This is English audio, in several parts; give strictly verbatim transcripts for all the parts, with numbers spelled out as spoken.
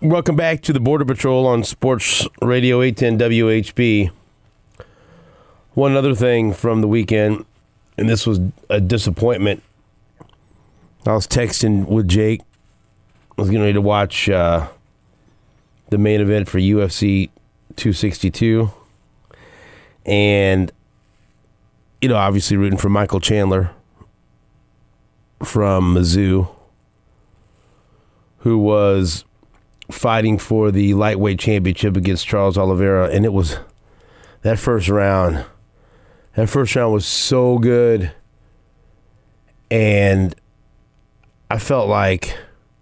Welcome back to the Border Patrol on Sports Radio eight ten W H B. One other thing from the weekend, and this was a disappointment. I was texting with Jake. I was getting ready to watch uh, the main event for U F C two sixty-two. And, you know, obviously rooting for Michael Chandler from Mizzou, who was fighting for the lightweight championship against Charles Oliveira. And it was that first round. That first round was so good. And I felt like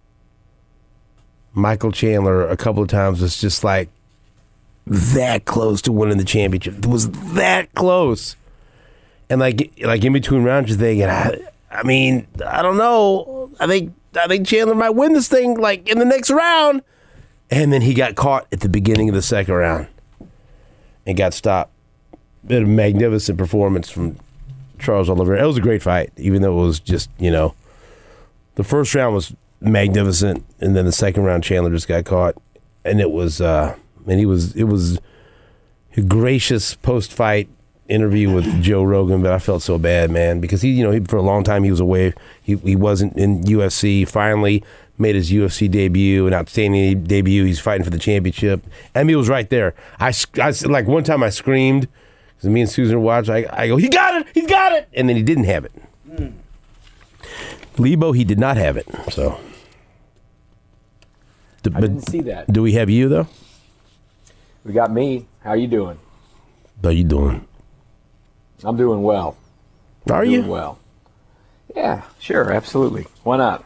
Michael Chandler a couple of times was just like that close to winning the championship. It was that close. And like like in between rounds you're thinking, I, I mean, I don't know. I think I think Chandler might win this thing like in the next round. And then he got caught at the beginning of the second round and got stopped. Bit of magnificent performance from Charles Oliveira. It was a great fight, even though it was just, you know, the first round was magnificent, and then the second round Chandler just got caught, and it was, uh, and he was, it was a gracious post-fight interview with Joe Rogan, but I felt so bad, man, because he, you know, he, for a long time he was away. He he wasn't in U F C. Finally made his U F C debut, an outstanding debut. He's fighting for the championship. I mean, he was right there. I, I like one time I screamed because me and Susan were watching. I, I go, he got it, he's got it, and then he didn't have it. Mm. Lebo, he did not have it. So. I but didn't see that. Do we have you, though? We got me. How you doing? How you doing? I'm doing well. Are I'm you? Doing well. Yeah, sure, absolutely. Why not?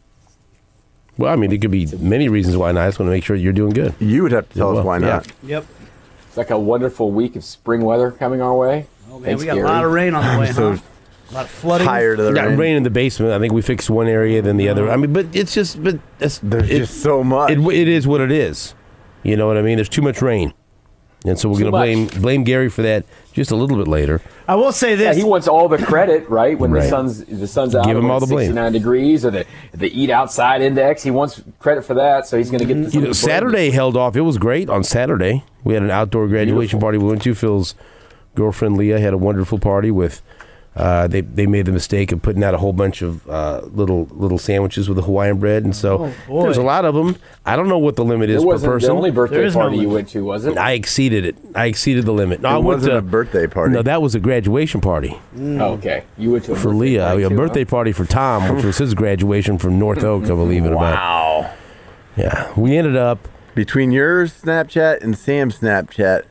Well, I mean, there could be many reasons why not. I just want to make sure you're doing good. You would have to tell well, us why not. Yeah. Yep. It's like a wonderful week of spring weather coming our way. Oh, man, Thanks, we got Gary. a lot of rain on the way, so huh? A lot of flooding. Tired of the Yeah, rain. rain in the basement. I think we fixed one area, then the other. I mean, but it's just, but it's, There's it, just so much. It, it is what it is. You know what I mean? There's too much rain. And so we're going to blame blame Gary for that just a little bit later. I will say Yeah, this. he wants all the credit, right? When Right. the sun's the sun's out, Give him when all it's the blame. sixty-nine degrees, or the the eat outside index. He wants credit for that, so he's going to get. You know, Saturday held off. It was great on Saturday. We had an outdoor graduation Beautiful. party we went to. Phil's girlfriend Leah had a wonderful party with. Uh, they they made the mistake of putting out a whole bunch of uh, little little sandwiches with the Hawaiian bread, and so Oh, boy. there's a lot of them. I don't know what the limit is It per wasn't person. the only birthday There is no party you limit. went to, was it? I exceeded it. I exceeded the limit. No, It I went wasn't to a birthday party. No, that was a graduation party Oh, okay, you went to a for birthday Leah. party A too, birthday huh? party for Tom, which was his graduation from North Oak. I believe it or not. Wow. Yeah, we ended up. Between your Snapchat and Sam's Snapchat.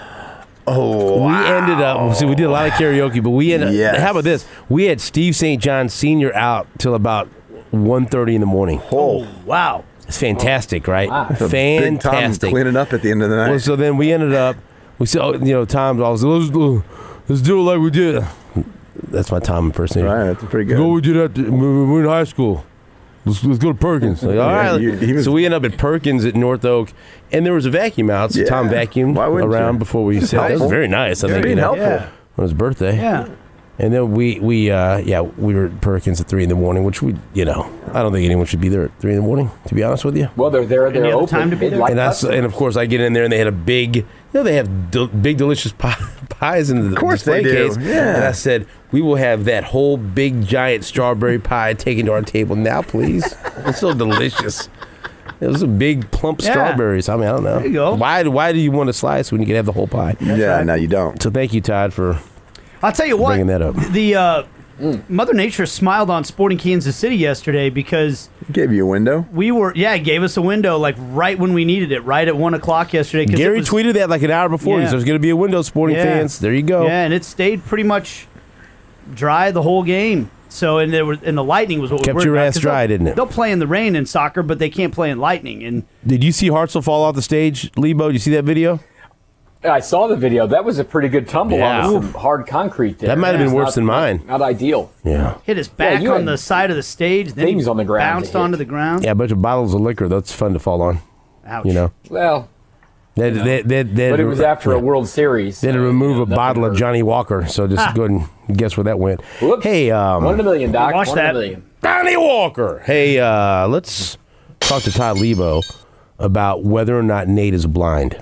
Oh, We ended up. See, we did a lot of karaoke, but we ended. Yes. How about this? We had Steve Saint John Senior out till about one thirty in the morning. Oh, Wow. It's fantastic, right? Wow. Big Tom Fantastic. cleaning up at the end of the night. Well, so then we ended up. We said, oh, you know, Tom's always let's do, let's do it like we did. That's my Tom impersonation. Right, that's pretty good. Go, we did that. When we were in high school. Let's, let's go to Perkins. Like, all Yeah, right. you- he was- so we ended up at Perkins at North Oak, and there was a vacuum out. So Yeah. Tom vacuumed Why wouldn't around you? before we said that. was helpful. very nice. I Yeah, think being you know, helpful. Yeah. on his birthday. Yeah. And then we we uh, yeah we were at Perkins at three in the morning, which we you know I don't think anyone should be there at three in the morning, to be honest with you. Well, they're there. They're Any other open. time to be there? Like And us. that's and of course I get in there and they had a big you know they have del- big delicious pie, pies in the Of course display they do, case. yeah. And I said we will have that whole big giant strawberry pie taken to our table now, please. It's so delicious. It was a big plump Yeah. strawberries. I mean I don't know. There you go. Why why do you want to slice when you can have the whole pie? yeah, right. no, you don't. So thank you, Todd, for I'll tell you what. bringing that up. The uh, Mother Nature smiled on Sporting Kansas City yesterday because Gave you a window. we were, yeah, it gave us a window like right when we needed it, right at one o'clock yesterday. 'cause Gary it was, tweeted that like an hour before. Yeah. He said there's going to be a window, Sporting Yeah. fans. There you go. Yeah, and it stayed pretty much dry the whole game. So and there was and the lightning was what we Kept worried your about, ass 'cause dry, they'll- didn't it? They'll play in the rain in soccer, but they can't play in lightning. And Did you see Hartzell fall off the stage, Lebo? Did you see that video? I saw the video. That was a pretty good tumble Yeah. on some hard concrete there. That might have been It's worse not- than mine. Not, not ideal. Yeah. hit his back you on had the side of the stage. Then he things on the ground to bounced hit. onto the ground. Yeah, a bunch of bottles of liquor. That's fun to fall on. Ouch. You know. Well, They, they, they, they, but it was after yeah. a World Series. They had to so, remove you know, a nothing bottle of hurt. Johnny Walker. So just go ahead and guess where that went. Whoops. Hey, um, One in a million, Doc. Watch One in that. a million. Johnny Walker. Hey, uh, let's talk to Todd Lebo about whether or not Nate is blind.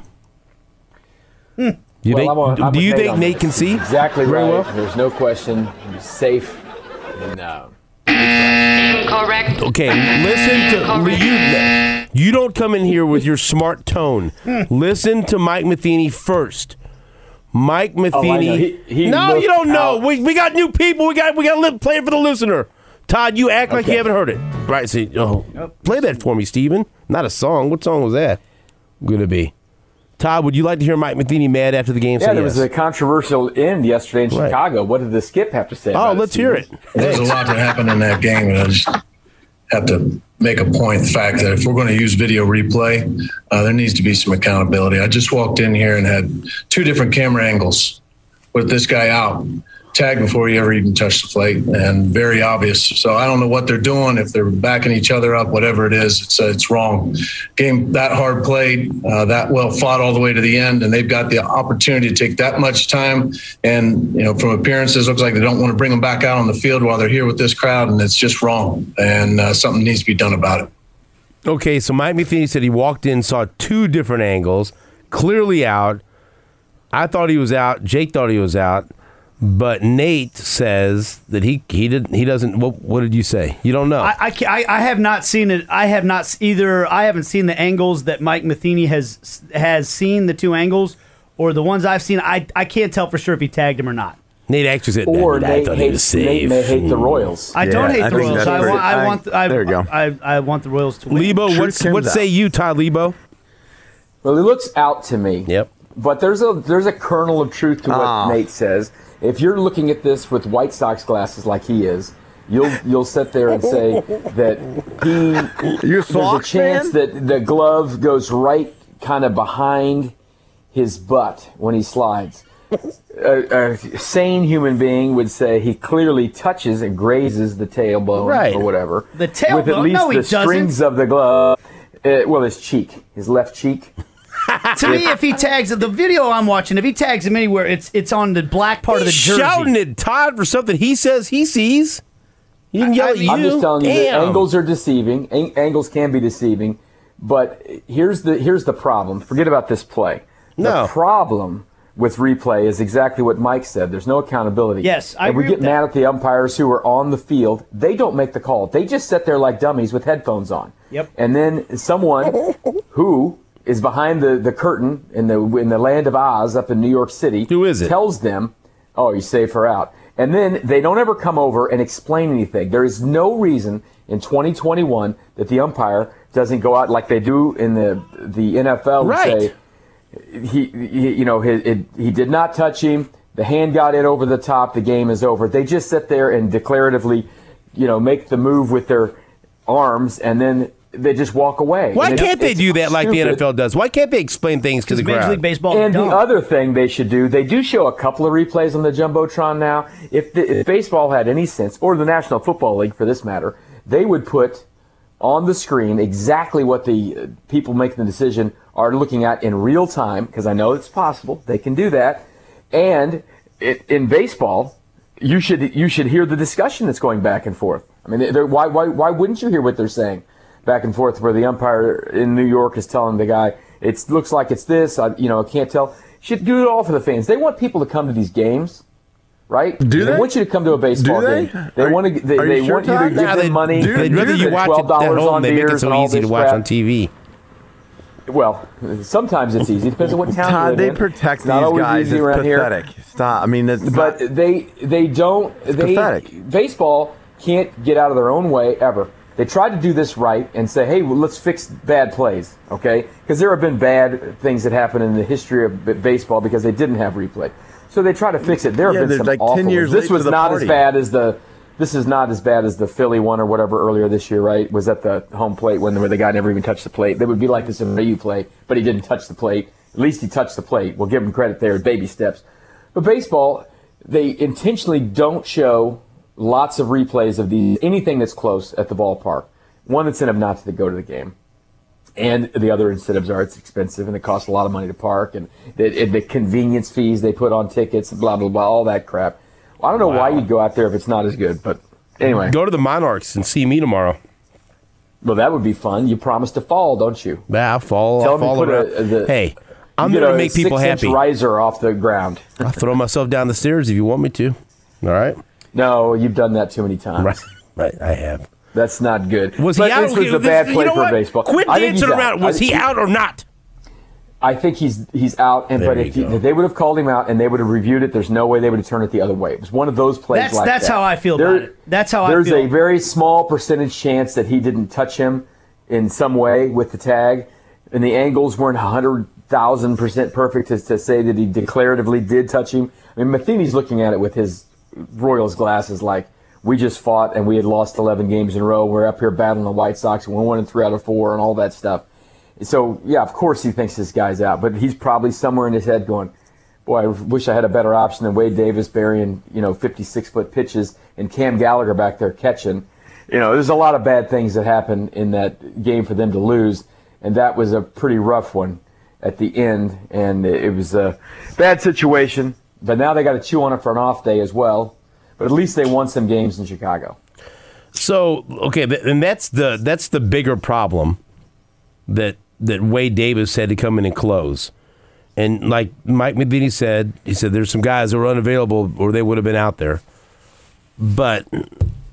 Hmm. Do you Well, think, I'm on- I'm do with you Nate think on Nate this. can see? Exactly very right. well? There's no question. He's safe. No. Incorrect. Okay, listen to you. You don't come in here with your smart tone. Listen to Mike Matheny first. Mike Oh, I know. Matheny. He- he no, you looked don't know. out. We, we got new people. We got we got to li- play it for the listener. Todd, you act like Okay. you haven't heard it. Right? See, oh, play that for me, Steven. Not a song. What song was that going to be? Todd, would you like to hear Mike Matheny mad after the game? Yeah, Say there yes. was a controversial end yesterday in Right. Chicago. What did the skip have to say? Oh, about let's hear it. There's a lot that happened in that game, and I just have to make a point. The fact that if we're going to use video replay, uh, there needs to be some accountability. I just walked in here and had two different camera angles with this guy out, tagged before he ever even touched the plate, and very obvious. So I don't know what they're doing, if they're backing each other up, whatever it is, it's uh, it's wrong. Game that hard played, uh, that well fought all the way to the end, and they've got the opportunity to take that much time. And, you know, from appearances, looks like they don't want to bring them back out on the field while they're here with this crowd, and it's just wrong. And uh, something needs to be done about it. Okay, so Mike Matheny said he walked in, saw two different angles, clearly out. I thought he was out. Jake thought he was out. But Nate says that he he did he doesn't. What, what did you say? You don't know. I, I, ca- I, I have not seen it. I have not s- either. I haven't seen the angles that Mike Matheny has has seen, the two angles, or the ones I've seen. I I can't tell for sure if he tagged him or not. Nate actually said, Or "Nah, I Nate, thought he was hates, safe." Nate may hate the Royals. I Yeah, don't hate I the think Royals. that's I pretty- want. I I- want. I, there you go. I, I want the Royals to win. Lebo, Truth what's comes what out. say you, Todd Lebo? Well, he looks out to me. Yep. But there's a there's a kernel of truth to what Ah. Nate says. If you're looking at this with White Sox glasses like he is, you'll you'll sit there and say that he You a there's a Sox chance fan? that the glove goes right kind of behind his butt when he slides. A, a sane human being would say he clearly touches and grazes the tailbone Right. or whatever. The with tailbone? at least No, he the strings doesn't. of the glove. Uh, well, his cheek, his left cheek. To me, if he tags the video I'm watching, if he tags him anywhere, it's it's on the black part of the He's jersey. shouting at Todd for something he says he sees. He didn't yell at you. I'm just telling you that Damn. angles are deceiving. Ang- angles can be deceiving, but here's the here's the problem. Forget about this play. No. The problem with replay is exactly what Mike said. There's no accountability. Yes, I and we agree get with that. mad at the umpires who are on the field. They don't make the call. They just sit there like dummies with headphones on. Yep. And then someone who is behind the, the curtain in the in the land of Oz up in New York City Who is it? tells them, "Oh, you save her out." And then they don't ever come over and explain anything. There is no reason in twenty twenty-one that the umpire doesn't go out like they do in the the N F L Right. and say, he, he you know, he, it, he did not touch him. The hand got in over the top. The game is over. They just sit there and declaratively, you know, make the move with their arms, and then they just walk away. Why And it's- can't they it's do that like the stupid. N F L does? Why can't they explain things to the Major crowd? League Baseball. And the don't. other thing they should do, they do show a couple of replays on the Jumbotron now. If, the, if baseball had any sense, or the National Football League for this matter, they would put on the screen exactly what the uh, people making the decision are looking at in real time, because I know it's possible. They can do that. And it, in baseball, you should you should hear the discussion that's going back and forth. I mean, they're- why, why, why wouldn't you hear what they're saying back and forth, where the umpire in New York is telling the guy, it looks like it's this, I, you know, I can't tell. Should do it all for the fans. They want people to come to these games, right? Do they? want you to come to a baseball Do they? game. They Are- want to. They, are you they sure, want you to Todd? give Nah, them they- money. do- They'd rather do you they? watch it twelve at dollars home. on They make it beers so and all easy to this watch crap. on T V. Well, sometimes it's easy. Depends on what town you Todd, live they in. protect It's not these always guys. easy It's around here. pathetic. Stop. I mean, it's But not, they they don't. They pathetic. baseball can't get out of their own way ever. They tried to do this right and say, hey, well, let's fix bad plays, okay? Because there have been bad things that happened in the history of b- baseball because they didn't have replay. So they try to fix it. There have Yeah, been they're some like awful ten years ones. This late to was the not party. as bad as the. This is not as bad as the Philly one or whatever earlier this year, right? Was at the home plate when where the guy never even touched the plate. They would be like this in a U play, but he didn't touch the plate. At least he touched the plate. We'll give him credit there, baby steps. But baseball, they intentionally don't show lots of replays of these anything that's close at the ballpark. One incentive not to go to the game, and the other incentives are it's expensive and it costs a lot of money to park, and the, and the convenience fees they put on tickets, blah blah blah, all that crap. Well, I don't know why you'd go out there if it's not as good, but anyway. Go to the Monarchs and see me tomorrow. Well, that would be fun. You promise to fall, don't you? Yeah, I'll fall. Tell I'll them fall you put around. a, the, hey, I'm you there get to a make people six-inch happy. riser off the ground. I'll throw myself down the stairs if you want me to. All right? No, you've done that too many times. Right. Right, I have. That's not good. Was but he out? This was a This- bad you play know for what? baseball. Quit I think dancing he's around. out. Was I- he out or not? I think he's he's out, and There but you if, he, go. if they would have called him out and they would have reviewed it, there's no way they would have turned it the other way. It was one of those plays That's like that's that. how I feel There- about it. That's how I There's feel. a very small percentage chance that he didn't touch him in some way with the tag, and the angles weren't one hundred thousand percent perfect to, to say that he declaratively did touch him. I mean, Matheny's looking at it with his Royals glasses like, we just fought and we had lost eleven games in a row. We're up here battling the White Sox and we're winning three out of four and all that stuff. So, yeah, of course he thinks this guy's out, but he's probably somewhere in his head going, boy, I wish I had a better option than Wade Davis burying, you know, fifty-six-foot pitches and Cam Gallagher back there catching. You know, there's a lot of bad things that happened in that game for them to lose, and that was a pretty rough one at the end, and it was a bad situation. But now they got to chew on it for an off day as well. But at least they won some games in Chicago. So, okay, th- and that's the that's the bigger problem that that Wade Davis had to come in and close. And like Mike Matheny said, he said there's some guys that were unavailable or they would have been out there. But You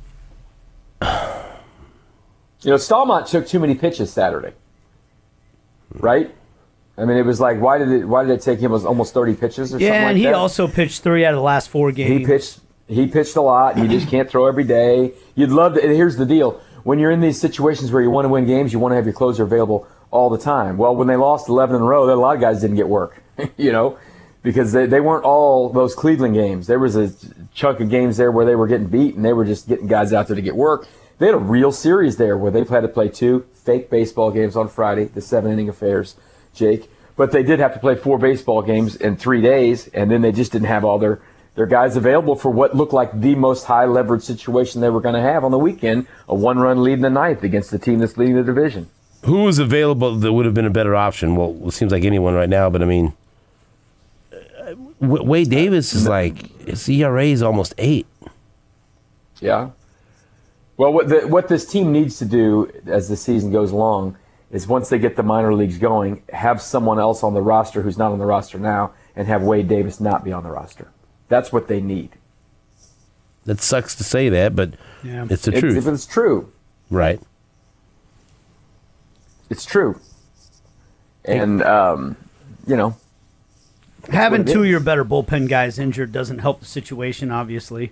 know, Stallmont took too many pitches Saturday, right? I mean, it was like, why did it? Why did it take him almost thirty pitches or yeah, something like and he that? also pitched three out of the last four games. He pitched. He pitched a lot. You just can't throw every day. You'd love to. And here's the deal: when you're in these situations where you want to win games, you want to have your closer available all the time. Well, when they lost eleven in a row, a lot of guys didn't get work, you know, because they, they weren't all those Cleveland games. There was a chunk of games there where they were getting beat, and they were just getting guys out there to get work. They had a real series there where they've had to play two fake baseball games on Friday, the seven-inning affairs, Jake. But they did have to play four baseball games in three days, and then they just didn't have all their, their guys available for what looked like the most high-leverage situation they were going to have on the weekend, a one-run lead in the ninth against the team that's leading the division. who was available that would have been a better option? Well, it seems like anyone right now, but I mean, uh, W- Wade Davis is like, his E R A is almost eight. Yeah. Well, what the, what this team needs to do as the season goes along is once they get the minor leagues going, have someone else on the roster who's not on the roster now, and have Wade Davis not be on the roster. That's what they need. That sucks to say that, but Yeah. it's the It's, truth, if it's true, right? it's true. And, um, you know, Having what it two of is. your better bullpen guys injured doesn't help the situation, obviously.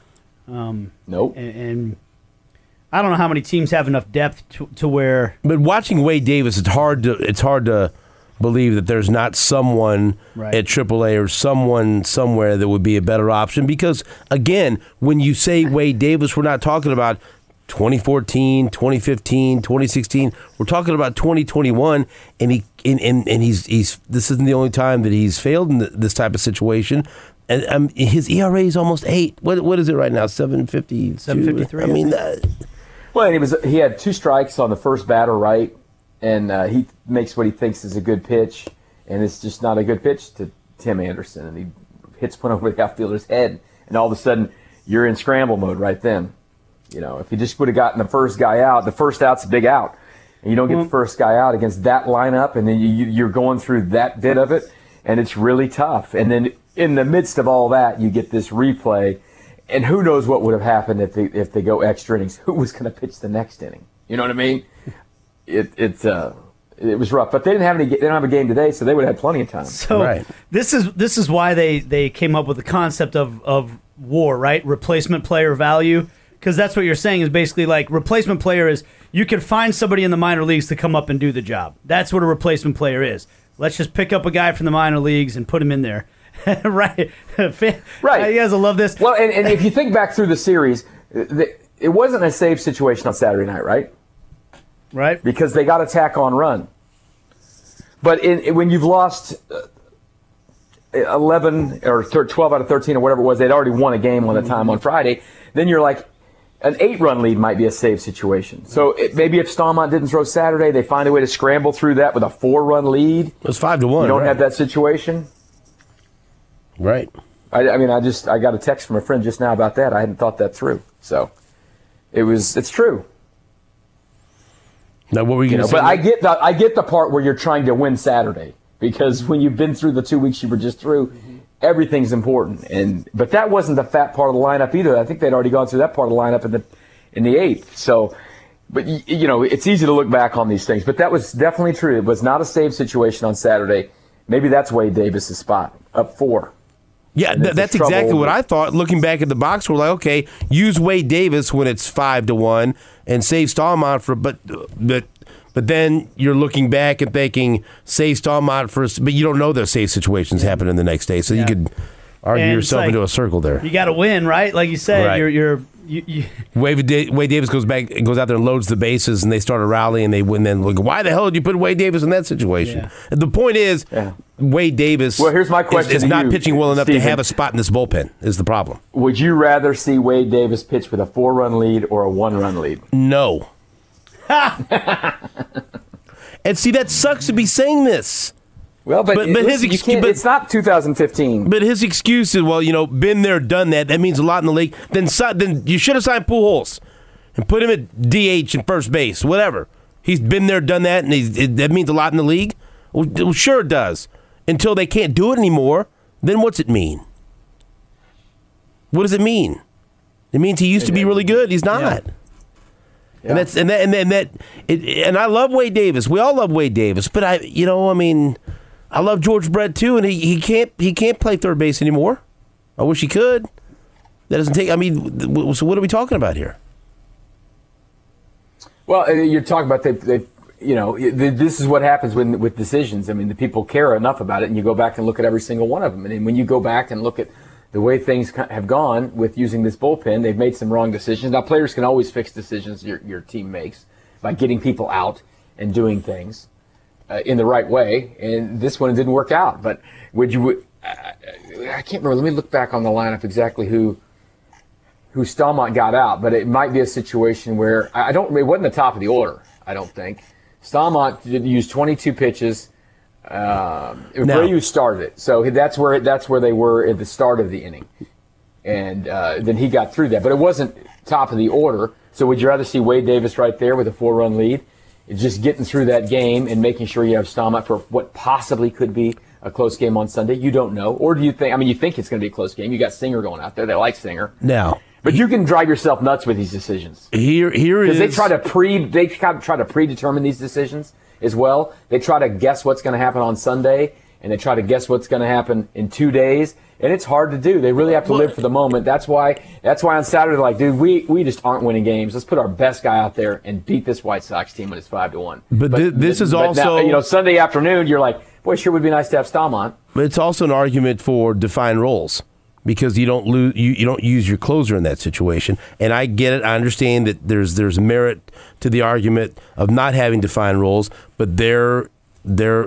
nope. And, and I don't know how many teams have enough depth to, to where But watching Wade Davis, it's hard to it's hard to believe that there's not someone Right. at triple A or someone somewhere that would be a better option. Because again, when you say Wade Davis, we're not talking about twenty fourteen, twenty fifteen, twenty sixteen. We're talking about twenty twenty-one, and he and, and, and he's he's this isn't the only time that he's failed in th this type of situation. And um, his E R A is almost eight. What what is it right now? Seven fifty. seven fifty-three, I I mean, uh, Well, and he was he had two strikes on the first batter, right? And uh, he makes what he thinks is a good pitch, and it's just not a good pitch to Tim Anderson, and he hits one over the outfielder's head, and all of a sudden you're in scramble mode right then. You know, if he just would have gotten the first guy out, the first out's a big out, and you don't get Well- the first guy out against that lineup, and then you, you- you're going through that bit of it, and it's really tough. And then in the midst of all that, you get this replay. And who knows what would have happened if they if they go extra innings? Who was going to pitch the next inning? You know what I mean? It it uh, it was rough, but they didn't have any. They don't have a game today, so they would have had plenty of time. So Right. this is this is why they, they came up with the concept of, of WAR, right? Replacement player value. Because that's what you're saying is basically like replacement player is you can find somebody in the minor leagues to come up and do the job. That's what a replacement player is. Let's just pick up a guy from the minor leagues and put him in there. right. Right. You guys will love this. Well, and, and if you think back through the series, the, it wasn't a save situation on Saturday night, right? Right. Because they got a tack on run. But in, when you've lost uh, eleven or twelve out of thirteen or whatever it was, they'd already won a game on the time on Friday. Then you're like, an eight-run lead might be a save situation. So it, maybe if Stallmont didn't throw Saturday, they find a way to scramble through that with a four-run lead. it was five to one. You don't right? have that situation. right. I, I mean, I just I got a text from a friend just now about that. I hadn't thought that through. So it was it's true. Now, what were you, You going know, to say? but I get the I get the part where you're trying to win Saturday, because when you've been through the two weeks you were just through, everything's important. And but that wasn't the fat part of the lineup either. I think they'd already gone through that part of the lineup in the in the eighth. So, but y- you know, it's easy to look back on these things. But that was definitely true. It was not a save situation on Saturday. Maybe that's Wade Davis's spot, up four. Yeah, And th- it's that's a trouble exactly what with- I thought. Looking back at the box, we're like, okay, use Wade Davis when it's five to one, and save Stallmont for. But but but then you're looking back and thinking save Stallmont for, but you don't know those save situations happening the next day, so you could argue And it's yourself like- into a circle there. You got to win, right? Like you said, Right. you're you're you, you, Wade, Da- Wade Davis goes back, goes out there and loads the bases, and they start a rally, and they win. Then like, why the hell did you put Wade Davis in that situation? Yeah. And the point is, Yeah. Wade Davis. Well, here's my is- question is, to not you, pitching well enough to Steven. have a spot in this bullpen. Is the problem? Would you rather see Wade Davis pitch with a four-run lead or a one-run lead? No. And see, that sucks to be saying this. Well, but, But- but his listen, you excu- can't- but- it's not two thousand fifteen. But his excuse is, well, you know, been there, done that. That means a lot in the league. Then, si- then you should have signed Pujols and put him at D H and first base, whatever. He's been there, done that, and he's, it, that means a lot in the league. Well, well, sure it does. Until they can't do it anymore, then what's it mean? What does it mean? It means he used to be really good. He's not. And that's and that and then that it, and I love Wade Davis. We all love Wade Davis, but I, you know, I mean, I love George Brett too, and he, he can't he can't play third base anymore. I wish he could. That doesn't take. I mean, th- so what are we talking about here? Well, uh, you're talking about they, they you know, th- this is what happens when with decisions. I mean, the people care enough about it, and you go back and look at every single one of them. And then when you go back and look at the way things co- have gone with using this bullpen, they've made some wrong decisions. Now, players can always fix decisions your your team makes by getting people out and doing things uh, in the right way. And this one didn't work out. But would you? Uh, I can't remember. Let me look back on the lineup exactly who. who Stallmont got out, but it might be a situation where I don't. It wasn't the top of the order, I don't think. Stallmont did use twenty-two pitches. Um, No. Abreu started it, so that's where that's where they were at the start of the inning, and uh, then he got through that. But it wasn't top of the order. So would you rather see Wade Davis right there with a four-run lead, just getting through that game and making sure you have Stallmont for what possibly could be a close game on Sunday? You don't know, or do you think? I mean, you think it's going to be a close game. You got Singer going out there. They like Singer. Now, But you can drive yourself nuts with these decisions here here is because they try to pre they kind of try to predetermine these decisions as well. They try to guess what's going to happen on Sunday, and they try to guess what's going to happen in two days. And it's hard to do. They really have to live for the moment. That's why. That's why on Saturday, like, dude, we, we just aren't winning games. Let's put our best guy out there and beat this White Sox team when it's five to one. But thi- this is but also- now, you know, Sunday afternoon. You're like, boy, sure would be nice to have Stallmont. But it's also an argument for defined roles because you don't lose, you, you don't use your closer in that situation. And I get it. I understand that there's there's merit to the argument of not having defined roles, but there there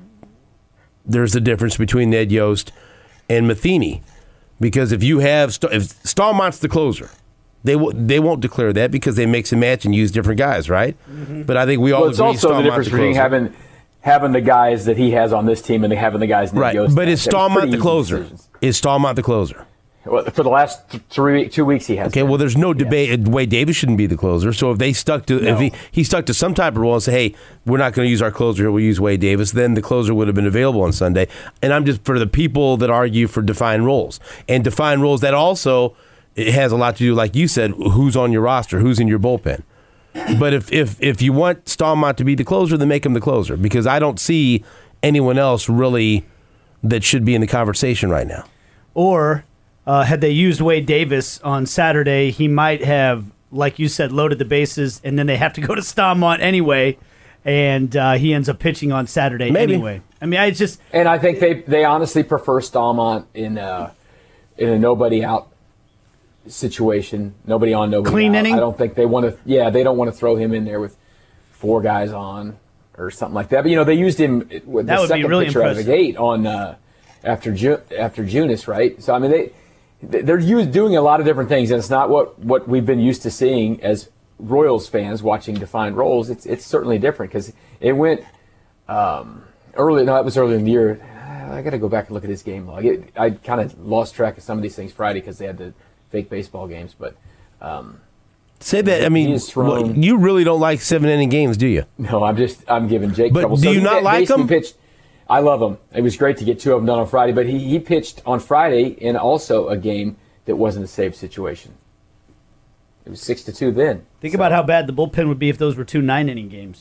there's a difference between Ned Yost and Matheny, because if you have St- if Stallmont's the closer, they w- they won't declare that because they mix and match and use different guys, right? But I think we all Well, it's agree also the Stallmont's difference between closer. having having the guys that he has on this team and having the guys Ned Right, Yost but has. is That's Stallmont pretty the easy closer? decisions. Is Stallmont the closer? Well, for the last th- three two weeks, he has. Okay, been. well, there's no debate. Wade Davis shouldn't be the closer. So if they stuck to, if he, he stuck to some type of role and say, hey, we're not going to use our closer here, we'll use Wade Davis, then the closer would have been available on Sunday. And I'm just for the people that argue for defined roles. And defined roles, that also it has a lot to do, like you said, who's on your roster, who's in your bullpen. But if, if, if you want Stallmont to be the closer, then make him the closer, because I don't see anyone else really that should be in the conversation right now. or uh, had they used Wade Davis on Saturday, he might have, like you said, loaded the bases, and then they have to go to Stallmont anyway, and uh, he ends up pitching on Saturday Maybe. anyway. I mean, I just And I think they they honestly prefer Stallmont in a in a nobody out situation, nobody on, nobody Clean out. inning? I don't think they want to. Yeah, they don't want to throw him in there with four guys on or something like that. But you know, they used him with That the would be second really pitcher out of the impressive. gate on uh, after Ju- after Junis, right? So I mean, they they're used, doing a lot of different things, and it's not what what we've been used to seeing as Royals fans watching defined roles. It's it's certainly different because it went. Um, Early, no, that was earlier in the year. I got to go back and look at his game log. It, I kind of lost track of some of these things Friday because they had the fake baseball games. But um, Say that. I mean, He's thrown- well, you really don't like seven inning games, do you? No, I'm just I'm giving Jake But trouble. do So you he not ba- like basically him? Pitched, I love him. It was great to get two of them done on Friday, but he, he pitched on Friday in also a game that wasn't a save situation. It was six to two then. Think So- about how bad the bullpen would be if those were two nine inning games.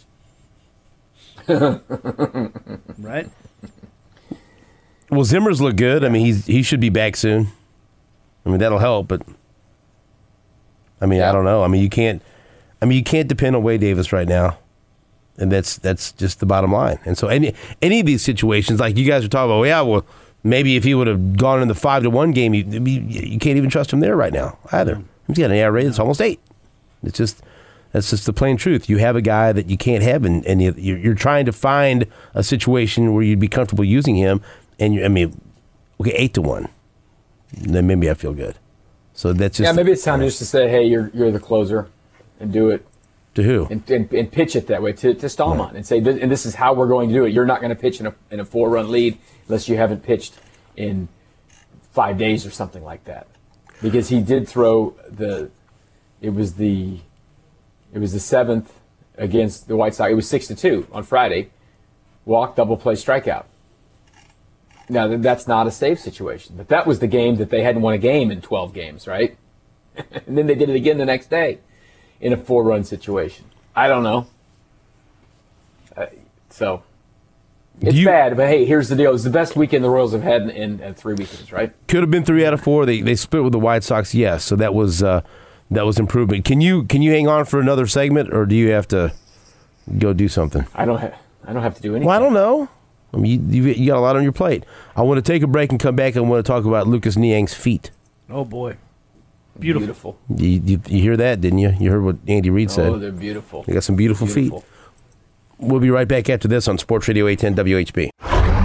Right? Well, Zimmer's look good. I mean, he's he should be back soon. I mean, that'll help, but I mean, I don't know. I mean, you can't. I mean, you can't depend on Wade Davis right now, and that's that's just the bottom line. And so, any any of these situations, like you guys are talking about, well, yeah, well, maybe if he would have gone in the five to one game, you, you can't even trust him there right now either. He's got an E R A that's almost eight. It's just that's just the plain truth. You have a guy that you can't have, and, and you're, you're trying to find a situation where you'd be comfortable using him. And you, I mean, okay, eight to one. Then maybe I feel good. So that's just Yeah, maybe it's time just to say, hey, you're you're the closer, and do it. To who? And, and, and pitch it that way to, to Stallman right. and say, this, and this is how we're going to do it. You're not going to pitch in a in a four run lead unless you haven't pitched in five days or something like that. Because he did throw the, it was the, it was the seventh against the White Sox. It was six to two on Friday. Walk, double play, strikeout. Now that's not a save situation, but that was the game that they hadn't won a game in twelve games, right? And then they did it again the next day in a four-run situation. I don't know. Uh, so it's you, bad, but hey, here's the deal: it's the best weekend the Royals have had in, in, in three weekends, right? Could have been three out of four. They they split with the White Sox, yes. So that was uh, that was improvement. Can you can you hang on for another segment, or do you have to go do something? I don't have I don't have to do anything. Well, I don't know. I mean, you, you got a lot on your plate. I want to take a break and come back. and I want to talk about Lucas Niang's feet. Oh boy, beautiful. Beautiful. You, you, you hear that, didn't you? You heard what Andy Reid said. Oh, they're beautiful. They got some beautiful, beautiful feet. We'll be right back after this on Sports Radio eight ten W H B.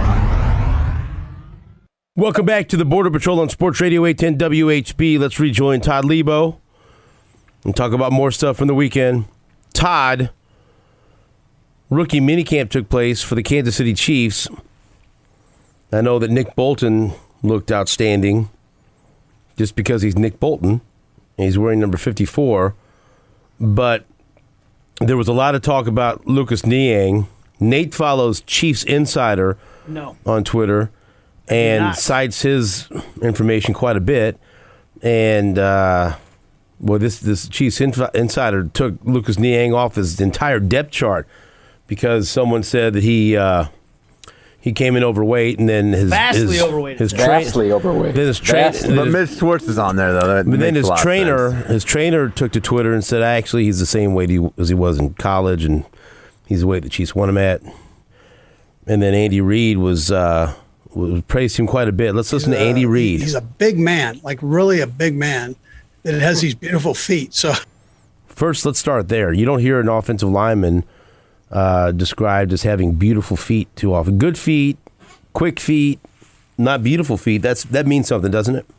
Welcome back to the Border Patrol on Sports Radio eight ten W H B. Let's rejoin Todd Lebo and talk about more stuff from the weekend. Todd, rookie minicamp took place for the Kansas City Chiefs. I know that Nick Bolton looked outstanding just because he's Nick Bolton and he's wearing number fifty-four. But there was a lot of talk about Lucas Niang. Nate follows Chiefs Insider no. on Twitter and Not. cites his information quite a bit. And, uh, well, this, this Chiefs inf- Insider took Lucas Niang off his entire depth chart because someone said that he uh, he came in overweight and then his Vastly his, overweight. his tra- Vastly overweight. Then his, tra- Vastly. then But his, Mitch Schwartz is on there, though. That but then makes his a lot of trainer sense. his trainer took to Twitter and said actually he's the same weight he, as he was in college and he's the weight the Chiefs want him at. And then Andy Reid was uh, was praised him quite a bit. Let's listen to Uh, Andy Reid. He's a big man, like really a big man that has these beautiful feet. So First, let's start there. You don't hear an offensive lineman uh, described as having beautiful feet too often. Good feet, quick feet, not beautiful feet. That's that means something, doesn't it?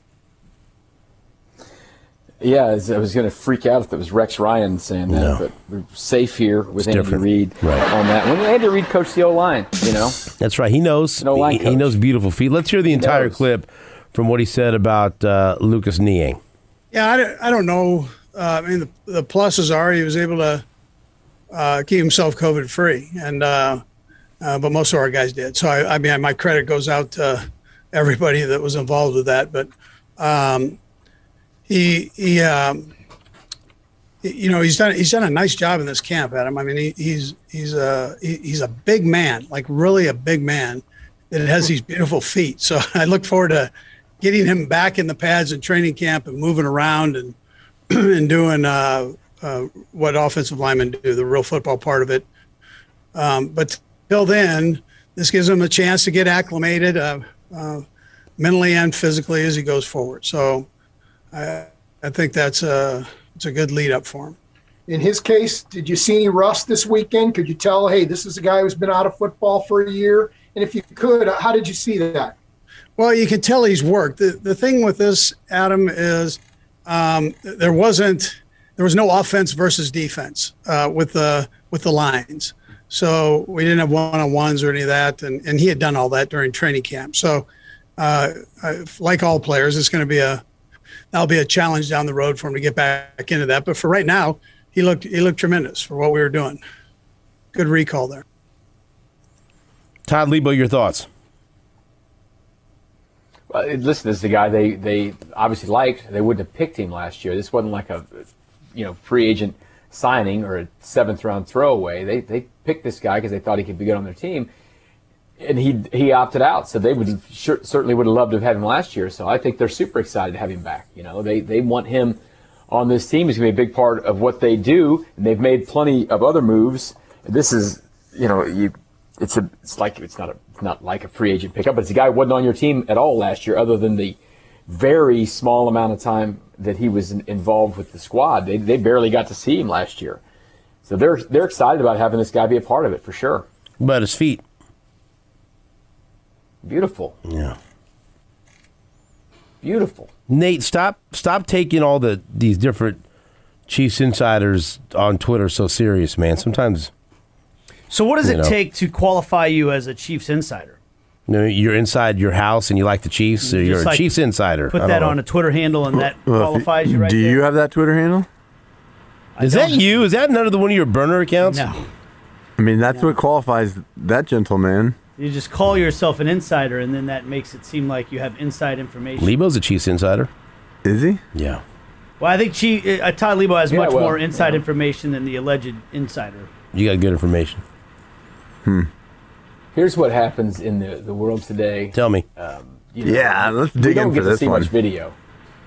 Yeah, I was, I was going to freak out if it was Rex Ryan saying that, No. but we're safe here with It's Andy different. Reid Right. on that. When Andy Reid coached the O-line, you know. That's right. He knows. No line he, he coach. knows beautiful feet. Let's hear the entire knows. clip from what he said about uh, Lucas Niang. yeah, I don't, I don't know. Uh, I mean, the, the pluses are he was able to uh, keep himself COVID free, and uh, uh, but most of our guys did. So I, I mean, my credit goes out to everybody that was involved with that. But um, he he. Um, You know, he's done he's done a nice job in this camp, Adam. I mean, he, he's he's a he, he's a big man, like really a big man that has these beautiful feet. So I look forward to getting him back in the pads in training camp and moving around and and doing uh, uh, what offensive linemen do, the real football part of it. Um, but till then, this gives him a chance to get acclimated uh, uh, mentally and physically as he goes forward. So I I think that's a It's a good lead up for him. In his case, did you see any rust this weekend? Could you tell, hey, this is a guy who's been out of football for a year? And if you could, how did you see that? Well, you can tell he's worked. The, the thing with this, Adam, is um, there wasn't there was no offense versus defense uh, with the with the lines. So we didn't have one-on-ones or any of that, and, and he had done all that during training camp. So, uh, I, like all players, it's going to be a that'll be a challenge down the road for him to get back into that. But for right now, he looked he looked tremendous for what we were doing. Good recall there. Todd Lebo, your thoughts? Well, listen, this is the guy they, they obviously liked. They wouldn't have picked him last year. This wasn't like a, you know, free agent signing or a seventh round throwaway. They they picked this guy because they thought he could be good on their team, and he he opted out. So they would sure, certainly would have loved to have had him last year. So I think they're super excited to have him back. You know, they they want him on this team. He's going to be a big part of what they do, and they've made plenty of other moves. This is, you know, you it's a it's like it's not a not like a free agent pickup, but it's a guy who wasn't on your team at all last year, other than the very small amount of time that he was in, involved with the squad. They they barely got to see him last year, so they're they're excited about having this guy be a part of it for sure. What about his feet? Beautiful. Yeah. Beautiful. Nate, stop stop taking all the these different Chiefs insiders on Twitter so serious, man. Sometimes. So what does You it know. take to qualify you as a Chiefs insider? You know, you're inside your house and you like the Chiefs, so You you're just, a like, Chiefs insider. Put I don't that know. on a Twitter handle, and that Well, if qualifies you right Do there. you have that Twitter handle? Is that you? Is that another one of your burner accounts? No. I mean, that's what qualifies that gentleman. You just call yourself an insider, and then that makes it seem like you have inside information. Lebo's a Chiefs insider. Is he? Yeah. Well, I think Chief, uh, Todd Lebo has Yeah, much well, more inside yeah. information than the alleged insider. You got good information. Here's what happens in the, the world today. Tell me. You know, Yeah, let's we dig don't in get for to this see one. much video.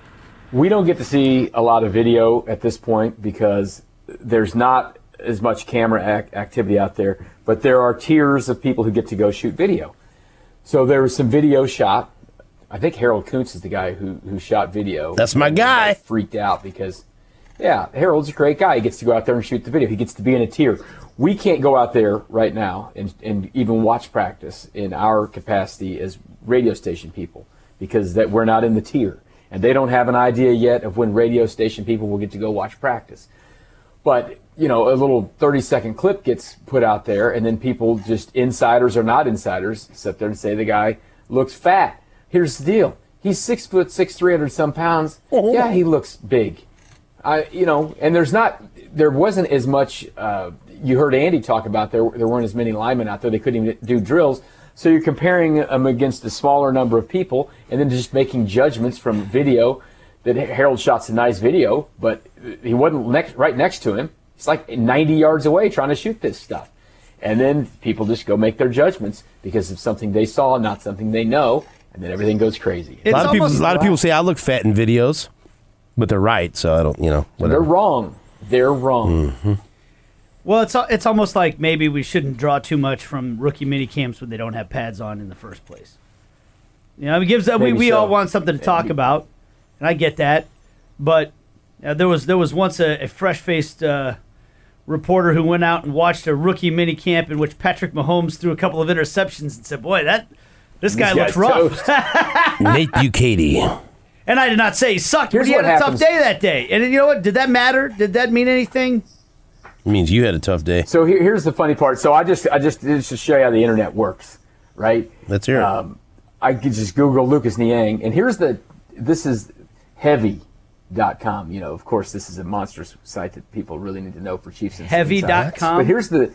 We don't get to see a lot of video at this point because there's not as much camera ac- activity out there, but there are tiers of people who get to go shoot video. So there was some video shot. I think Harold Kuntz is the guy who, who shot video. That's my And guy. everybody freaked out because, yeah, Harold's a great guy. He gets to go out there and shoot the video. He gets to be in a tier. We can't go out there right now and, and even watch practice in our capacity as radio station people because that we're not in the tier. And they don't have an idea yet of when radio station people will get to go watch practice. But, you know, a little thirty-second clip gets put out there, and then people, just insiders or not insiders, sit there and say the guy looks fat. Here's the deal. He's six foot six, three hundred some pounds. Yeah, he looks big. I, you know, and there's not, there wasn't as much, uh, you heard Andy talk about there, there weren't as many linemen out there. They couldn't even do drills. So you're comparing them against a smaller number of people and then just making judgments from video that Harold shot's a nice video, but he wasn't next, right next to him. He's like ninety yards away trying to shoot this stuff. And then people just go make their judgments because of something they saw, not something they know, and then everything goes crazy. A lot of people, a lot of people say I look fat in videos, but they're right. So I don't, you know, whatever. They're wrong. They're wrong. Mm-hmm. Well, it's it's almost like maybe we shouldn't draw too much from rookie mini camps when they don't have pads on in the first place. You know, it gives we, Maybe we so. all want something to talk about, and I get that. But uh, there was there was once a, a fresh faced uh, reporter who went out and watched a rookie mini camp in which Patrick Mahomes threw a couple of interceptions and said, "Boy, that this guy This looks guy's rough." Nate Bukaty. And I did not say he sucked, Here's but he had what a happens- tough day that day. And you know what? Did that matter? Did that mean anything? It means you had a tough day. So here, here's the funny part. So I just I just did this to show you how the internet works, right? Let's hear it. Um, I could just Google Lucas Niang, and here's the this is heavy dot com. You know, of course, this is a monstrous site that people really need to know for Chiefs and Heavy dot com. But here's the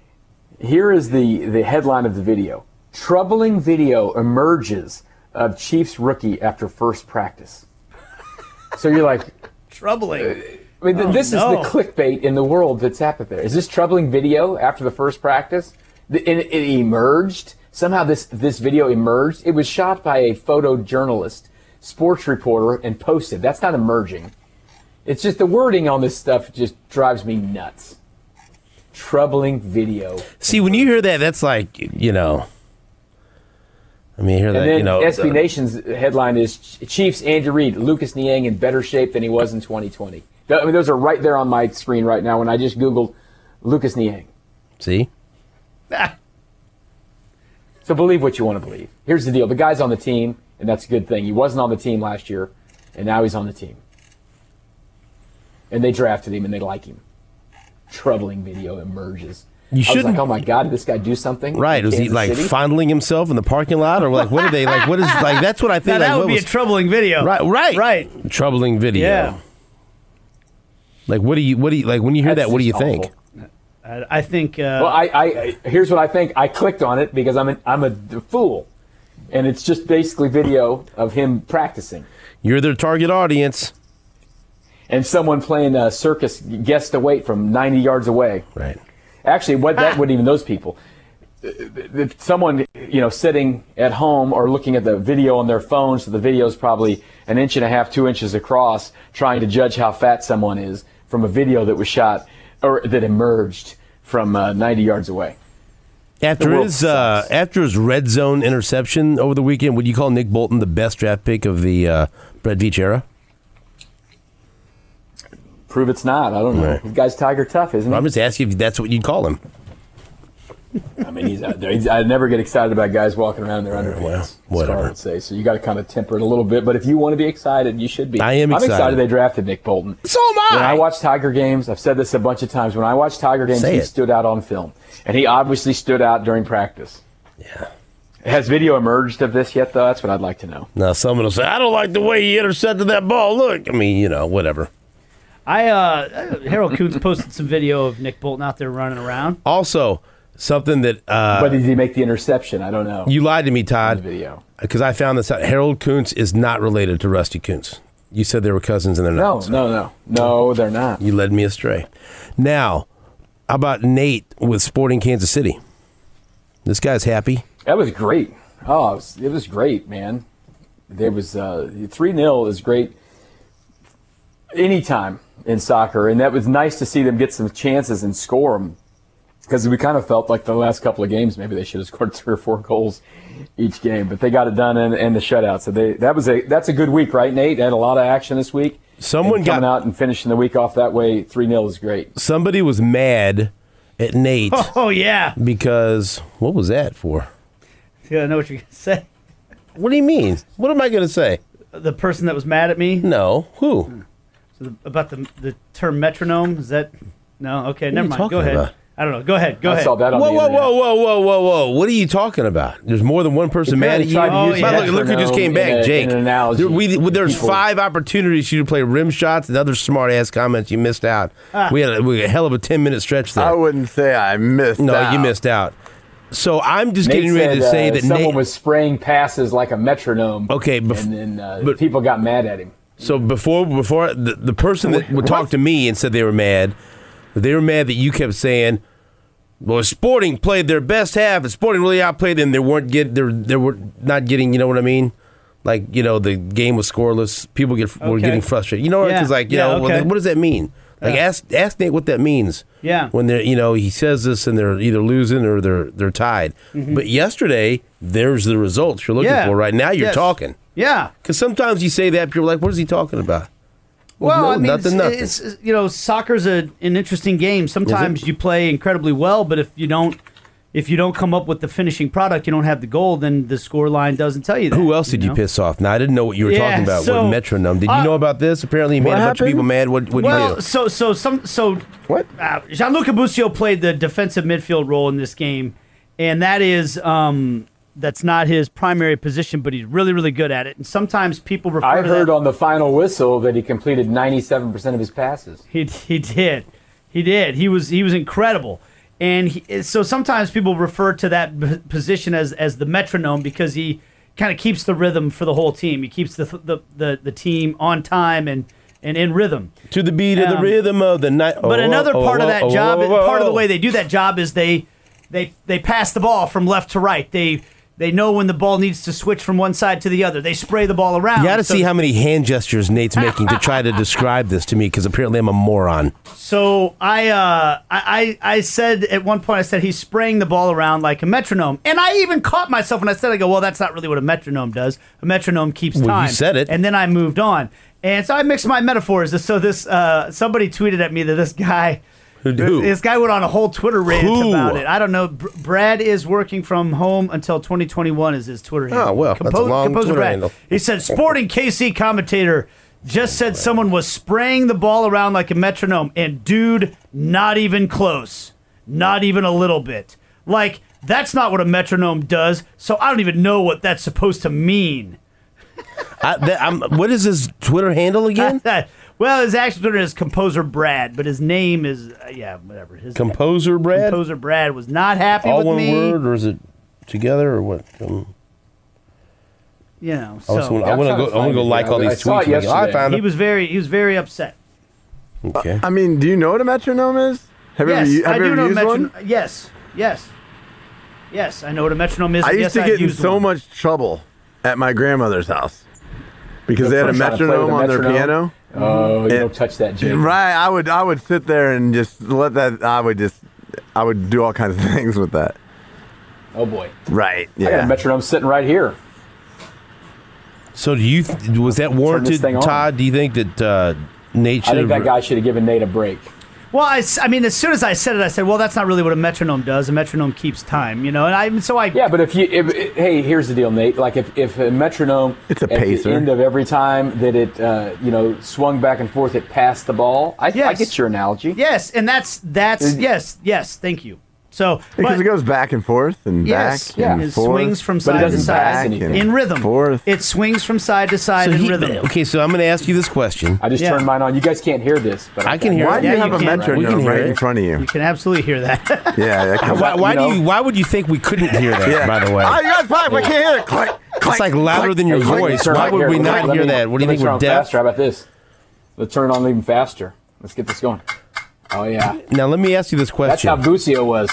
here is the the headline of the video: troubling video emerges of Chiefs rookie after first practice. So you're like, Troubling. I mean, th- Oh, this no. is the clickbait in the world that's happened there. Is this troubling video after the first practice? The, it, it emerged. Somehow this, this video emerged. It was shot by a photojournalist, sports reporter, and posted. That's not emerging. It's just the wording on this stuff just drives me nuts. Troubling video. See, when you hear that, that's like, you know. I mean, you hear And that, then you know. S B uh, Nation's headline is Chiefs Andy Reid, Lucas Niang in better shape than he was in twenty twenty. Th- I mean, those are right there on my screen right now when I just Googled Lucas Niang. See? So believe what you want to believe. Here's the deal. The guy's on the team, and that's a good thing. He wasn't on the team last year, and now he's on the team. And they drafted him, and they like him. Troubling video emerges. You I was shouldn't. like, oh my God, did this guy do something? Right? in Was he Kansas like City? fondling himself in the parking lot, or like what are they like? What is like? That's what I Now, think. that like, would what be was, a troubling video. right, right, Right. Troubling video. Yeah. Like, what do you? What do you like when you hear That's that? What do you just think? awful. I, I think. Uh, Well, I, I here's what I think. I clicked on it because I'm an, I'm a fool, and it's just basically video of him practicing You're their target audience. and someone playing a circus guess the weight from ninety yards away. Right. Actually, what that wasn't even those people. If someone, you know, sitting at home or looking at the video on their phone, so the video is probably an inch and a half, two inches across, trying to judge how fat someone is from a video that was shot or that emerged from uh, ninety yards away. After world his uh, sucks. after his red zone interception over the weekend, would you call Nick Bolton the best draft pick of the uh, Brett Veach era? Prove it's not. I don't know. Right. The guy's Tiger Tough, isn't he? I'm just asking if that's what you'd call him. I mean, he's out there. He's, I never get excited about guys walking around in their underpants. well, as whatever. Scar would say. So you got to kind of temper it a little bit. But if you want to be excited, you should be. I am I'm excited. excited they drafted Nick Bolton. So am I. When I watch Tiger games, I've said this a bunch of times. When I watch Tiger games, Say he it. stood out on film, and he obviously stood out during practice. Yeah. Has video emerged of this yet, though? That's what I'd like to know. Now someone will say, "I don't like the way he intercepted that ball." Look, I mean, you know, whatever. I uh, Harold Kuntz posted some video of Nick Bolton out there running around. Also, something that uh, But did he make the interception? I don't know. you lied to me, in the Todd, video. because I found this out. Harold Kuntz is not related to Rusty Kuntz. You said they were cousins, and they're No, not. so no, no, no. They're not. You led me astray. Now, how about Nate with Sporting Kansas City? This guy's happy. That was great. Oh, it was, it was great, man. There was uh, three nil is great anytime in soccer, and that was nice to see them get some chances and score them, because we kind of felt like the last couple of games maybe they should have scored three or four goals each game, but they got it done and, and the shutout. So they that was a that's a good week, right, Nate? They had a lot of action this week. Someone and coming got- out and finishing the week off that way, three nil is great. Somebody was mad at Nate Oh yeah, because what was that for? yeah. I know what you're gonna say. What do you mean? What am I going to say? The person that was mad at me No. Who? so the, about the the term metronome. Is that no? Okay, never you mind. talking Go ahead. about? I don't know. Go ahead. Go I ahead. saw that on Whoa, the whoa, internet. whoa, whoa, whoa, whoa, whoa! What are you talking about? There's more than one person mad at Apparently you. tried to Oh, use yeah. But look, look who just came metronome back, in a- Jake. in an analogy There, we, to there's people. five opportunities for you to play rim shots and other smart ass comments you missed out. Ah. We had a, we had a hell of a ten minute stretch there. I wouldn't say I missed no, out. you missed out. So I'm just Nate getting ready said, to say uh, that someone Nate. was spraying passes like a metronome. Okay, bef- and then uh, but- people got mad at him. So before before the, the person that would talk to me and said they were mad, they were mad that you kept saying, "Well, Sporting played their best half, and Sporting really outplayed them. They weren't get they they were not getting. You know what I mean? Like you know the game was scoreless. People get were Okay. getting frustrated. You know, Yeah. because like you Yeah, know well, okay. then what does that mean? Like Yeah. ask ask Nate what that means. Yeah. When they're you know he says this and they're either losing or they're they're tied. But yesterday there's the results you're looking Mm-hmm. Yeah. for. Right now you're Yes. talking. Yeah. Because sometimes you say that, people are like, what is he talking about? Well, no, I mean, nothing, it's, nothing. It's, it's, you know, soccer's a, an interesting game. Sometimes you play incredibly well, but if you don't, if you don't come up with the finishing product, you don't have the goal, then the score line doesn't tell you that. Who else did you, know? piss off? Now, I didn't know what you were Yeah, talking about so, with Metronome. Did you uh, know about this? Apparently, you made a what bunch of happened? people mad. What What did you Well, do? so so some so What? uh, Gianluca Busio played the defensive midfield role in this game, and that is um that's not his primary position, but he's really really good at it. And sometimes people refer I to heard that. on the final whistle that he completed ninety-seven percent of his passes. He he did, he did. He was he was incredible, and he, so sometimes people refer to that p- position as as the metronome because he kind of keeps the rhythm for the whole team. He keeps the the the, the team on time and, and in rhythm. To the beat of the um, rhythm of the night. But Oh, another oh, part oh, of that oh, job, oh, oh, part of the oh. way they do that job is they they they pass the ball from left to right. They they know when the ball needs to switch from one side to the other. They spray the ball around. You got to So- see how many hand gestures Nate's making to try to describe this to me, because apparently I'm a moron. So I, uh, I, I I said at one point, I said he's spraying the ball around like a metronome, and I even caught myself when I said, I go, well, that's not really what a metronome does. A metronome keeps Well, you time. said it. and then I moved on, and so I mixed my metaphors. So this, uh, somebody tweeted at me that this guy, Who? this guy went on a whole Twitter rant Who? about it. I don't know. Br- Brad is working from home until twenty twenty-one is his Twitter handle. Oh, well, that's a long Composer Twitter Brad. handle. He said, Sporting K C commentator just said someone was spraying the ball around like a metronome, and dude, not even close. Not even a little bit. Like, that's not what a metronome does, so I don't even know what that's supposed to mean. I, that, I'm, what is his Twitter handle again? Well, his actual Twitter is Composer Brad, but his name is, uh, yeah, whatever. His Composer Brad? Composer Brad was not happy All with one me. word, or is it together, or what? Um, You know, I, so I want to go. I want to go like all these I saw it tweets. Like, oh, I yesterday. found he it. was very, he was very upset. Okay. I mean, do you know what a metronome is? Have Yes, you ever, have I you do ever know used metronome. one? Yes, yes, yes. I know what a metronome is. I and used yes, to get I've in used so one. much trouble at my grandmother's house because The they had a first time I played metronome the on their metronome. piano. Oh, you It- don't touch that, Jim. Right, I would I would sit there and just let that. I would just I would do all kinds of things with that. Oh boy. Right. I got a Yeah. metronome sitting right here. So do you? Th- was that warranted, thing on. Todd? Do you think that uh, Nate I should think have? that guy should have given Nate a break. Well, I, s- I mean, as soon as I said it, I said, "Well, that's not really what a metronome does. A metronome keeps time, you know." And I, so I, Yeah, but if you, if, if- hey, here's the deal, Nate. Like if, if a metronome It's a at pacer. the end of every time that it, uh, you know, swung back and forth, it passed the ball. I, I Yes. get your analogy. yes, and that's that's Uh, yes, yes. Thank you. So, Because but- it goes back and forth and yes, back yeah. and it forth. swings from But it side to doesn't side pass anything. and in rhythm. Forth. It swings from side to side So in he- rhythm. okay, so I'm going to ask you this question. I just Yeah. turned mine on. You guys can't hear this, but I can hear Why it. do you Yeah, have you a can. We can metronome hear right it. in front of you? You can absolutely hear that. Yeah. that can- Why, why You do know? you? Why would you think we couldn't hear that? yeah. By the way, Oh, you guys pipe. I can't hear it. Click. it's like louder than your Hey, let me voice. turn Why it- would here, we let me- not let hear me- that? What do you let me think turn we're on deaf? faster. How about this? Let's turn it on even faster. Let's get this going. Oh yeah, Now let me ask you this that's how question: Busio was.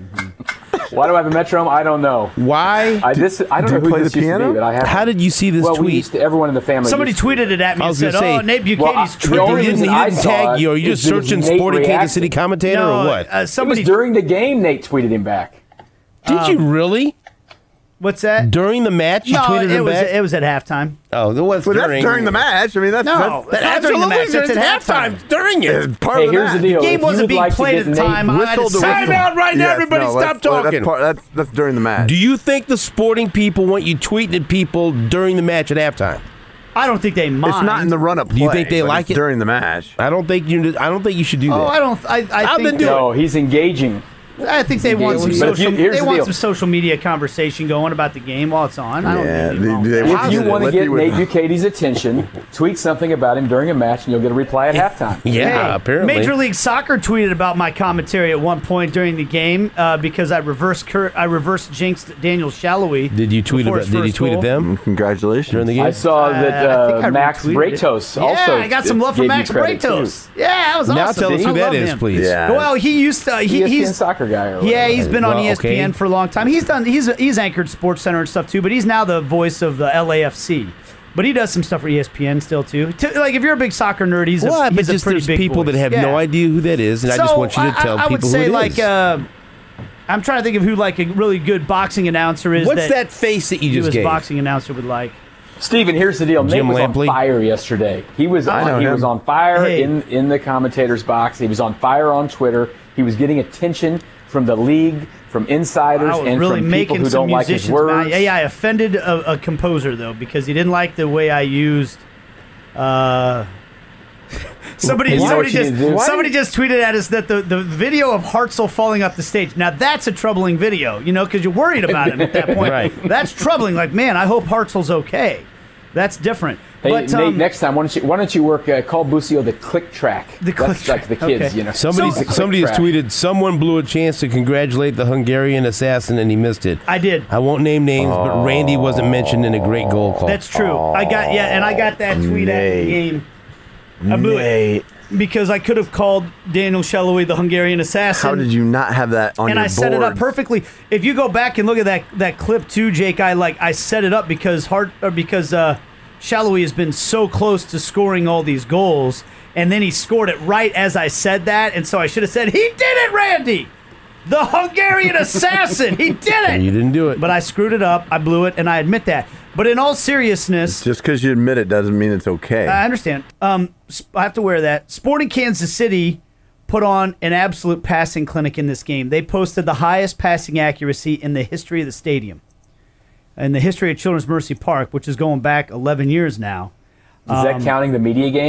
Why do I have a metronome? I don't know. Why? I this I don't do know you who play this the used to piano? be, but I have. How did you see this well, we tweet? used to, everyone in the family. Somebody used to. tweeted it at me I and was said, gonna say, "Oh, Nate Well, Bucati's I- the tripping." only You didn't, reason you I didn't saw tag it you. Are you is just because searching Nate Sporting Kansas reacted. City commentator no, or what? Uh, It was somebody during the game. Nate tweeted him back. Did you really? What's that? During the match, you no, tweeted it him was back. it was at halftime. oh, that was Well, during. that's during the match. I mean, that's No, that's, it's not during the match. It's at halftime. It's during it. that's part Hey, of the here's match. the deal. The game If you wasn't would being like to played get at the Nate- time. I Whistle to decided- Time out right now, Yes, everybody. no, Stop that's, well, talking. That's, part, that's that's during the match. Do you think the sporting people want you tweeting at people during the match at halftime? I don't think they mind. It's not in the run-up. Do you play, think they but like it's it? during the match? I don't think you. I don't think you should do that. Oh, I don't. I, I I've think been doing No, he's engaging. I think they want some But if you- social. here's They the want deal. some social media conversation going about the game while it's on. I don't Yeah, think anything they- wrong with they- that. If If Positive. you want to Let's get be with- Nate Bucati's attention, tweet something about him during a match, and you'll get a reply at halftime. yeah, Hey, apparently. Major League Soccer tweeted about my commentary at one point during the game uh, because I reversed cur- I reversed jinxed Daniel Shallowy. Did you tweet before about? his Did you first tweet at goal. them Congratulations. during the game? I saw that Uh, I think uh, I Max retweeted it. Bretos Yeah, also. I got some love from gave you Max credit, too. Bretos. Yeah, that was now awesome. tell us I who that love is, him. please. Yeah. Well, he used to. He, E S P N he's soccer guy. Or Yeah, whatever. he's been on Well, E S P N okay. for a long time. He's done. He's he's anchored Sports Center and stuff too. But he's now the voice of the L A F C. But he does some stuff for E S P N still too. To, like if you're a big soccer nerd, he's Well, a, but he's a just pretty there's big people voice. that have Yeah. no idea who that is, and I just So, want you to tell I, I people would say who it like is. uh, I'm trying to think of who like a really good boxing announcer is. What's that, that face that you who just his gave? boxing announcer would like? Steven, here's the deal. Nate Jim was Lampley? on fire yesterday. He was I know on, he him. was on fire Hey. in in the commentator's box. He was on fire on Twitter. He was getting attention from the league, from insiders, I was and really from people making who some don't like his musicians. words. mad. Yeah, yeah, I offended a, a composer though because he didn't like the way I used. Uh, somebody, You know somebody what you just, need to do? somebody just tweeted at us that the, the video of Hartzell falling off the stage. Now that's a troubling video, you know, because you're worried about him at that point. Right. That's troubling. Like, man, I hope Hartzell's okay. That's different. Hey, but Nate, um, next time, why don't you why don't you work uh, call Busio the click track? The click That's like the track, kids, okay. you know. Somebody, So- somebody has Track. tweeted. Someone blew a chance to congratulate the Hungarian assassin, and he missed it. I did. I won't name names, but Randy wasn't mentioned in a great goal call. That's true. I got yeah, and I got that tweet after the Nate. game. I blew it because I could have called Daniel Shallowy the Hungarian assassin. How did you not have that on and your I set it up boards? perfectly. If you go back and look at that that clip too, Jake, I like I set it up because Hart or because uh, Shallowy has been so close to scoring all these goals, and then he scored it right as I said that, and so I should have said, "He did it, Randy, the Hungarian assassin. He did And you it." didn't do it. But I screwed it up. I blew it, and I admit that. But in all seriousness, Just because you admit it doesn't mean it's okay. I understand. Um, sp- I have to wear that. Sporting Kansas City put on an absolute passing clinic in this game. They posted the highest passing accuracy in the history of the stadium, in the history of Children's Mercy Park, which is going back eleven years now. Is that counting the media games?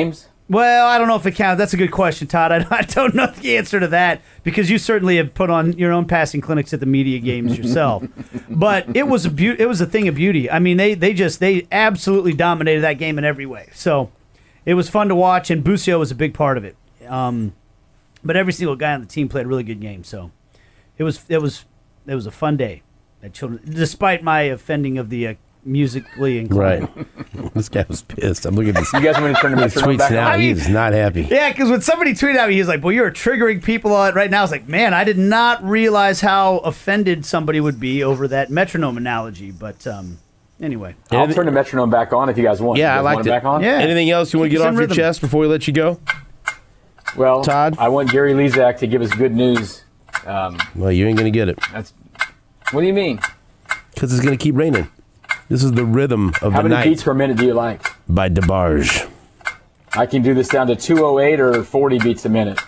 Well, I don't know if it counts. That's a good question, Todd. I, I don't know the answer to that because you certainly have put on your own passing clinics at the media games yourself. But it was a be- it was a thing of beauty. I mean, they they just they absolutely dominated that game in every way. So it was fun to watch, and Busio was a big part of it. Um, but every single guy on the team played a really good game. So it was it was it was a fun day at Children, despite my offending of the. Uh, musically inclined. Right. This guy was pissed. I'm looking at this. You guys want to turn the His metronome tweets back now. on? He is not happy. Yeah, because when somebody tweeted at me, he was like, well, you're triggering people on it right now. I was like, man, I did not realize how offended somebody would be over that metronome analogy. But um, anyway. I'll turn the metronome back on if you guys want. Yeah, you guys I liked want it. it back on? Yeah. Anything else you want to Keep get us off in your rhythm. chest before we let you go? Well, Todd? I want Gary Lezak to give us good news. Um, Well, you ain't going to get it that's. What do you mean? because it's going to keep raining. This is the rhythm of How the many night beats per minute do you like? by DeBarge. I can do this down to two oh eight or forty beats a minute.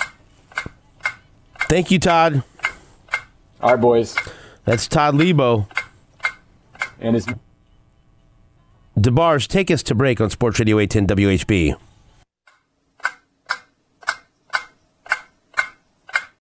Thank you, Todd. All right, boys. That's Todd Lebo. And it's DeBarge, take us to break on Sports Radio eight ten W H B.